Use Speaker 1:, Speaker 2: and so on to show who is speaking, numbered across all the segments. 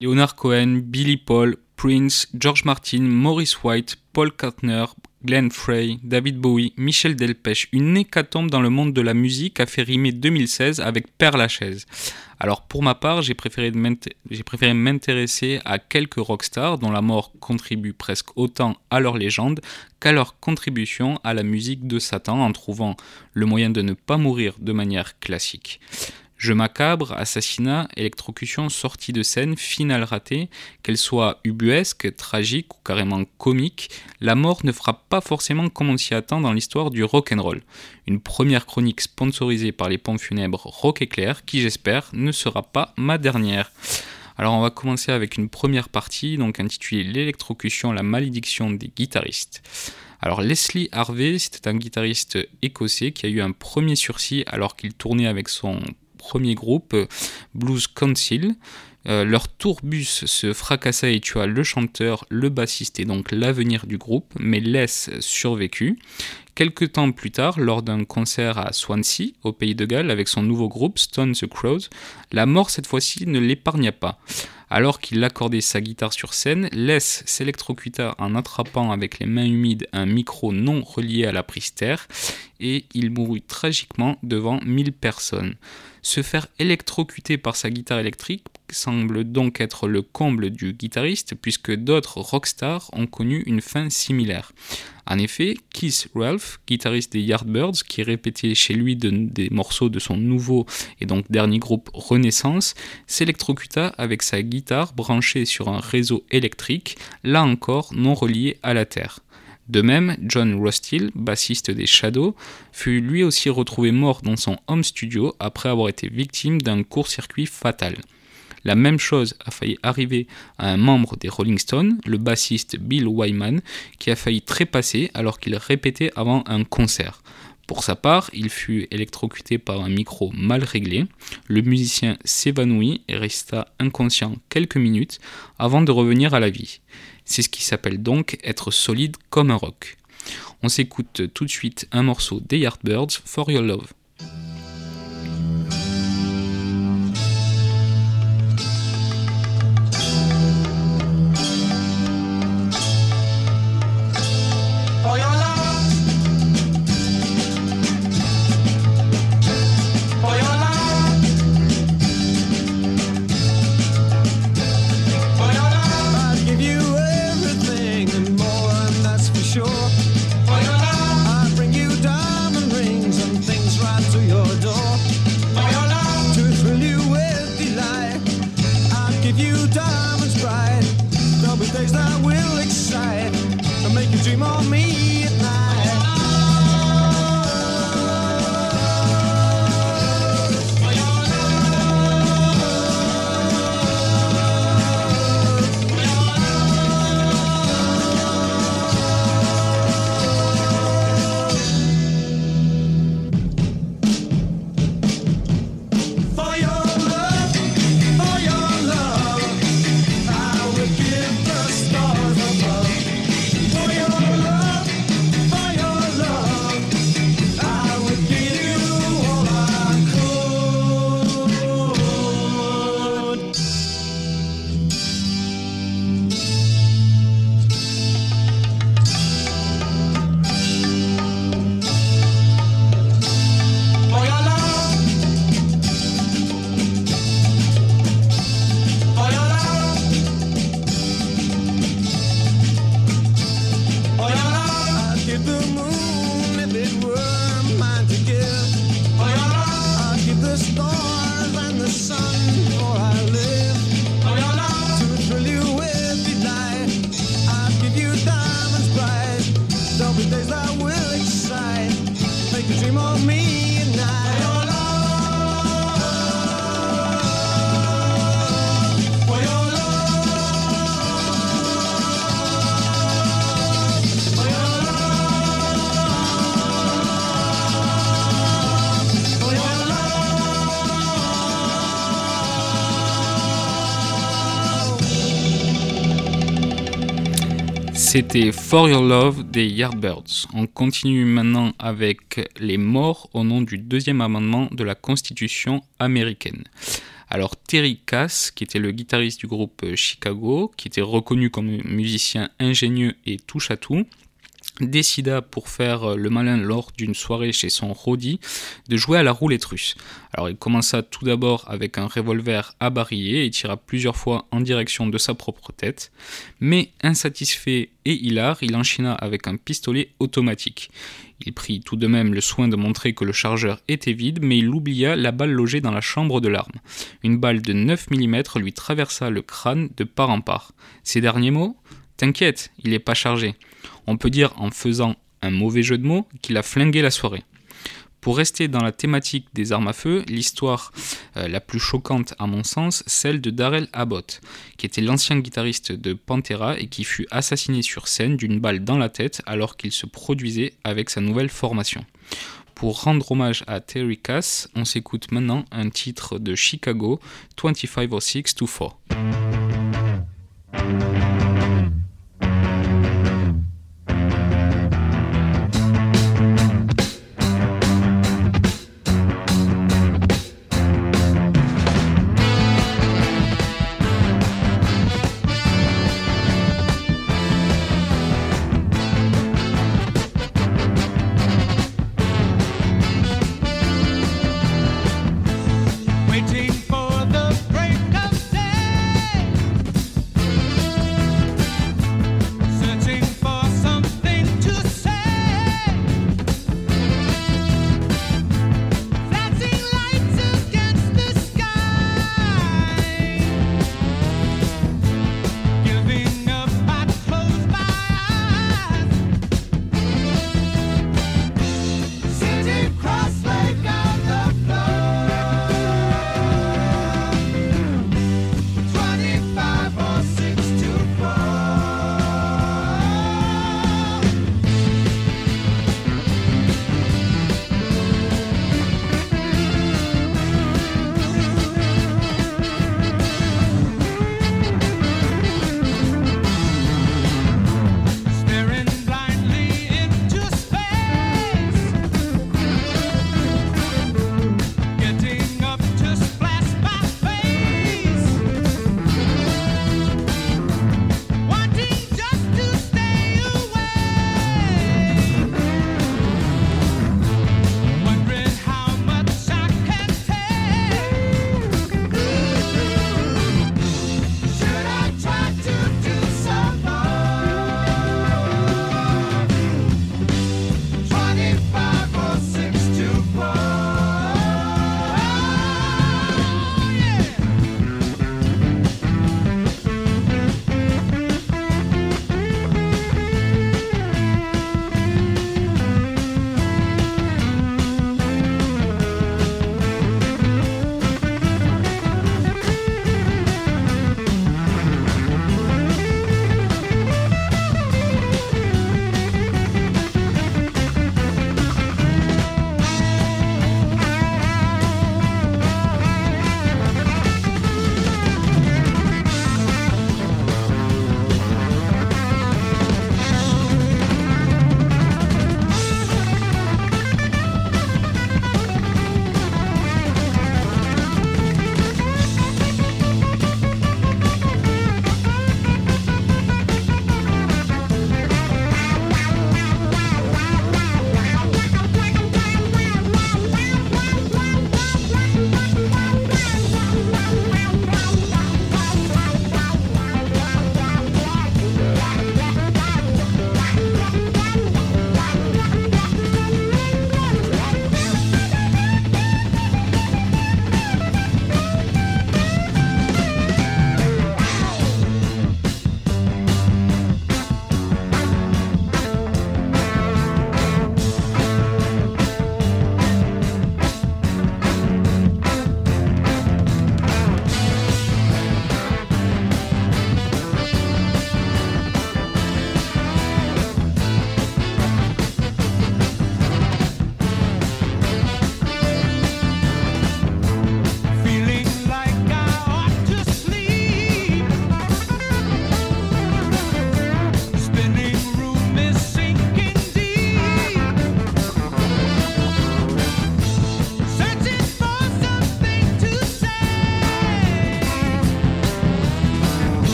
Speaker 1: Leonard Cohen, Billy Paul, Prince, George Martin, Maurice White, Paul Kantner, Glenn Frey, David Bowie, Michel Delpech. Une hécatombe dans le monde de la musique a fait rimer 2016 avec Père Lachaise. Alors pour ma part, j'ai préféré m'intéresser à quelques rockstars dont la mort contribue presque autant à leur légende qu'à leur contribution à la musique de Satan en trouvant le moyen de ne pas mourir de manière classique. Jeu macabre, assassinat, électrocution, sortie de scène, finale ratée, qu'elle soit ubuesque, tragique ou carrément comique, la mort ne fera pas forcément comme on s'y attend dans l'histoire du rock'n'roll. Une première chronique sponsorisée par les pompes funèbres Rock Éclair, qui j'espère ne sera pas ma dernière. Alors on va commencer avec une première partie, donc intitulée L'électrocution, la malédiction des guitaristes. Alors Leslie Harvey, c'était un guitariste écossais qui a eu un premier sursis alors qu'il tournait avec son premier groupe, Blues Council. Leur tourbus se fracassa et tua le chanteur, le bassiste et donc l'avenir du groupe, mais Les survécut. Quelque temps plus tard, lors d'un concert à Swansea, au Pays de Galles, avec son nouveau groupe, Stone the Crows, la mort cette fois-ci ne l'épargna pas. Alors qu'il accordait sa guitare sur scène, Les s'électrocuta en attrapant avec les mains humides un micro non relié à la prise terre et il mourut tragiquement devant 1000 personnes. Se faire électrocuter par sa guitare électrique semble donc être le comble du guitariste puisque d'autres rockstars ont connu une fin similaire. En effet, Keith Relf, guitariste des Yardbirds, qui répétait chez lui des morceaux de son nouveau et donc dernier groupe Renaissance, s'électrocuta avec sa guitare branchée sur un réseau électrique, là encore non relié à la terre. De même, John Rostill, bassiste des Shadows, fut lui aussi retrouvé mort dans son home studio après avoir été victime d'un court-circuit fatal. La même chose a failli arriver à un membre des Rolling Stones, le bassiste Bill Wyman, qui a failli trépasser alors qu'il répétait avant un concert. Pour sa part, il fut électrocuté par un micro mal réglé. Le musicien s'évanouit et resta inconscient quelques minutes avant de revenir à la vie. C'est ce qui s'appelle donc être solide comme un roc. On s'écoute tout de suite un morceau des Yardbirds, For Your Love. C'était For Your Love des Yardbirds. On continue maintenant avec les morts au nom du deuxième amendement de la Constitution américaine. Alors Terry Cass, qui était le guitariste du groupe Chicago, qui était reconnu comme musicien ingénieux et touche-à-tout, décida, pour faire le malin lors d'une soirée chez son roadie, de jouer à la roulette russe. Alors il commença tout d'abord avec un revolver à barillet et tira plusieurs fois en direction de sa propre tête, mais insatisfait et hilar, il enchaîna avec un pistolet automatique. Il prit tout de même le soin de montrer que le chargeur était vide, mais il oublia la balle logée dans la chambre de l'arme. Une balle de 9 mm lui traversa le crâne de part en part. Ces derniers mots ? T'inquiète, il n'est pas chargé. On peut dire, en faisant un mauvais jeu de mots, qu'il a flingué la soirée. Pour rester dans la thématique des armes à feu, l'histoire la plus choquante à mon sens, celle de Darrell Abbott, qui était l'ancien guitariste de Pantera et qui fut assassiné sur scène d'une balle dans la tête alors qu'il se produisait avec sa nouvelle formation. Pour rendre hommage à Terry Cass, on s'écoute maintenant un titre de Chicago, 250624.
Speaker 2: Waiting for the break of day.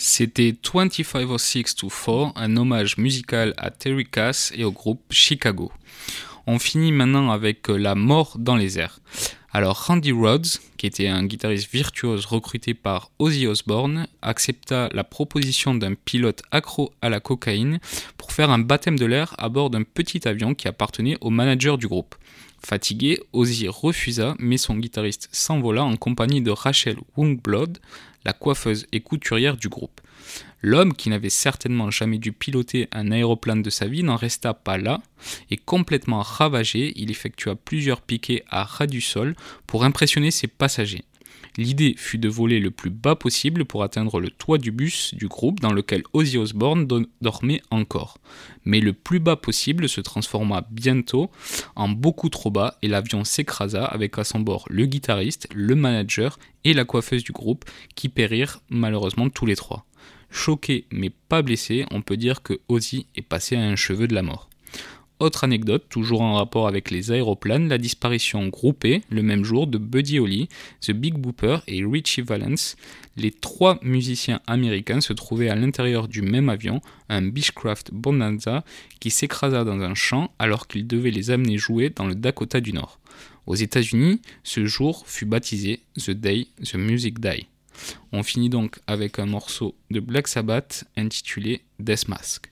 Speaker 1: C'était 250624, un hommage musical à Terry Cass et au groupe Chicago. On finit maintenant avec La mort dans les airs. Alors Randy Rhoads, qui était un guitariste virtuose recruté par Ozzy Osbourne, accepta la proposition d'un pilote accro à la cocaïne pour faire un baptême de l'air à bord d'un petit avion qui appartenait au manager du groupe. Fatigué, Ozzy refusa, mais son guitariste s'envola en compagnie de Rachel Youngblood, la coiffeuse et couturière du groupe. L'homme, qui n'avait certainement jamais dû piloter un aéroplane de sa vie, n'en resta pas là, et complètement ravagé, il effectua plusieurs piquets à ras du sol pour impressionner ses passagers. L'idée fut de voler le plus bas possible pour atteindre le toit du bus du groupe dans lequel Ozzy Osbourne dormait encore. Mais le plus bas possible se transforma bientôt en beaucoup trop bas et l'avion s'écrasa avec à son bord le guitariste, le manager et la coiffeuse du groupe qui périrent malheureusement tous les trois. Choqué mais pas blessé, on peut dire que Ozzy est passé à un cheveu de la mort. Autre anecdote, toujours en rapport avec les aéroplanes, la disparition groupée, le même jour, de Buddy Holly, The Big Bopper et Ritchie Valens. Les trois musiciens américains se trouvaient à l'intérieur du même avion, un Beechcraft Bonanza, qui s'écrasa dans un champ alors qu'ils devaient les amener jouer dans le Dakota du Nord. Aux États-Unis, ce jour fut baptisé The Day the Music Die. On finit donc avec un morceau de Black Sabbath intitulé Death Mask.